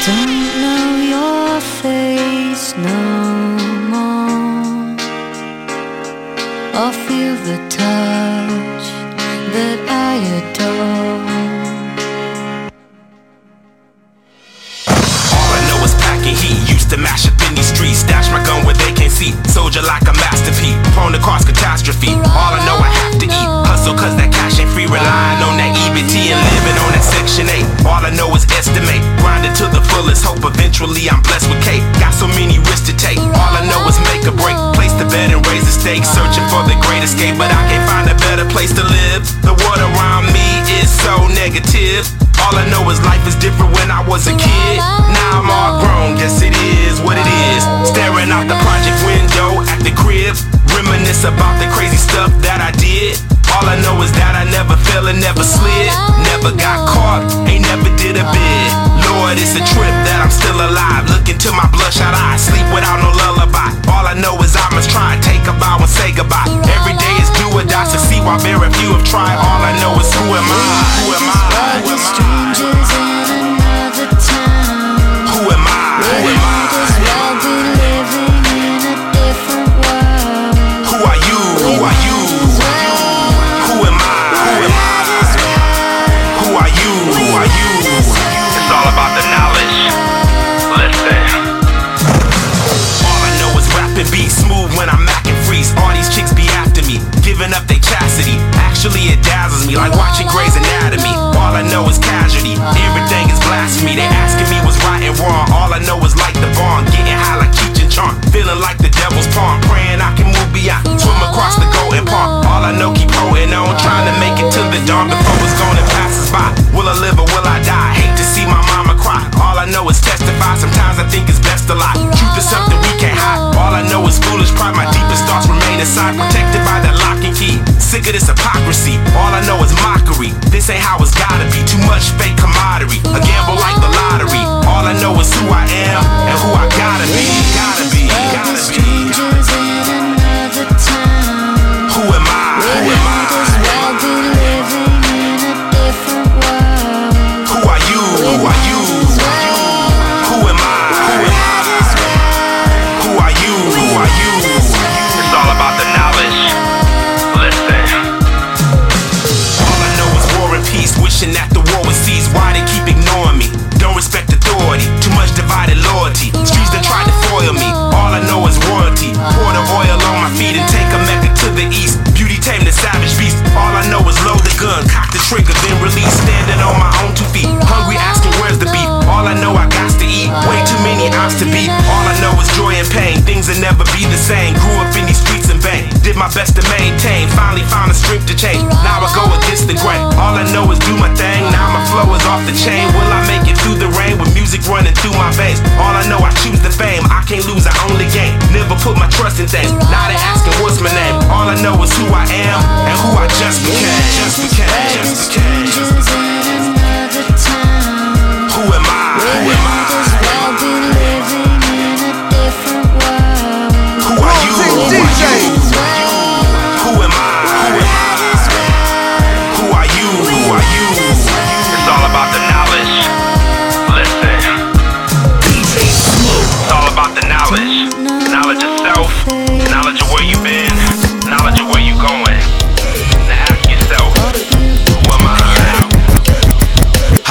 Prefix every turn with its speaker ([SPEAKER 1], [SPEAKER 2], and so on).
[SPEAKER 1] Don't know your face no more, or feel the touch that I adore.
[SPEAKER 2] All I know is packing heat. Used to mash up in these streets, stash my gun where they can't see. Soldier like a masterpiece, prone to cause catastrophe. All I know I have to eat, hustle cause that cash ain't free. Relying on that EBT and living on that Section 8. All I know is estimate, grinding to the fullest. Hope eventually I'm blessed with cake. Got so many risks to take, all I know is make a break. Place the bed and raise the stakes, searching for the great escape. But I can't find a better place to live. The world around me is so negative. All I know is life is different when I was a kid. Now I'm all grown, guess it is what it is. Staring out the project window at the crib, reminisce about the crazy stuff that I did. All I know is that I never fell and never slid, never got caught, ain't never did a bid. Lord, it's a trip that I'm still alive. Look into my bloodshot eyes, sleep without no lullaby. All I know is I must try and take a bow and say goodbye. Every day is do or die, to see why very few have tried. All I know is who am I? Who am I? Who am I?
[SPEAKER 1] Strangers in another town.
[SPEAKER 2] Who am I? Who am I?
[SPEAKER 1] Well, be living in a different world.
[SPEAKER 2] Who are you? Who are you? Who am I? Who am I? Who are you? Who are you? It's all about the knowledge. Listen. All I know is rapping beats smooth when I'm macking freeze. All these chicks be after me, giving up their chastity. Actually it dazzles me like watching Grey's Anatomy. All I know is casualty, everything is blasphemy. They asking me what's right and wrong. All I know is like the barn, getting high like Cheech and Chong, feeling like the devil's pawn, praying I can move beyond, swim across the golden pond. All I know keep holding on, trying to make it to the dawn before it's gonna pass us by. Will I live or will I die? Hate to see my mama cry. All I know is testify, sometimes I think it's best to lie. Truth is something we can't hide. All I know is foolish pride, my deepest thoughts remain inside, protected by that lock and key. Sick of this hypocrisy, all I know is mockery. This ain't how it's gotta be, too much fake camaraderie. A gamble like the lottery. All I know is who I am and who I gotta be. Gotta be, gotta be.
[SPEAKER 1] Strangers in another town.
[SPEAKER 2] Who am I? Who am I?
[SPEAKER 1] Well, be living in a different world.
[SPEAKER 2] Who are you? Who are you? Who am I? Who am I? Who are you? Who are you? It's all about the knowledge. Listen. All I know is war and peace, wishing that the war would cease. Why they keep ignoring me? Don't respect authority, too much divided loyalty. Streets that tried to foil me, all I know is royalty. Pour the oil on my feet and take a Mecca to the east. Beauty tame the savage beast, all I know is load the gun, cock the trigger, then release. Standing on my own 2 feet, hungry asking where's the beef. All I know I got to eat, way too many ounces to beat. All I know is joy and pain, things will never be the same. Grew up in these streets in vain, did my best to maintain. Finally found the strength to change, now I go against the grain. All I know is do my thing, now my flow is off the chain. Will I make it through the rain with music running through my veins? All I know I choose the fame, I can't lose, I only gain. Never put my trust in things, now they asking what's my name. All I know is who I am and who I just became. Just became, just became.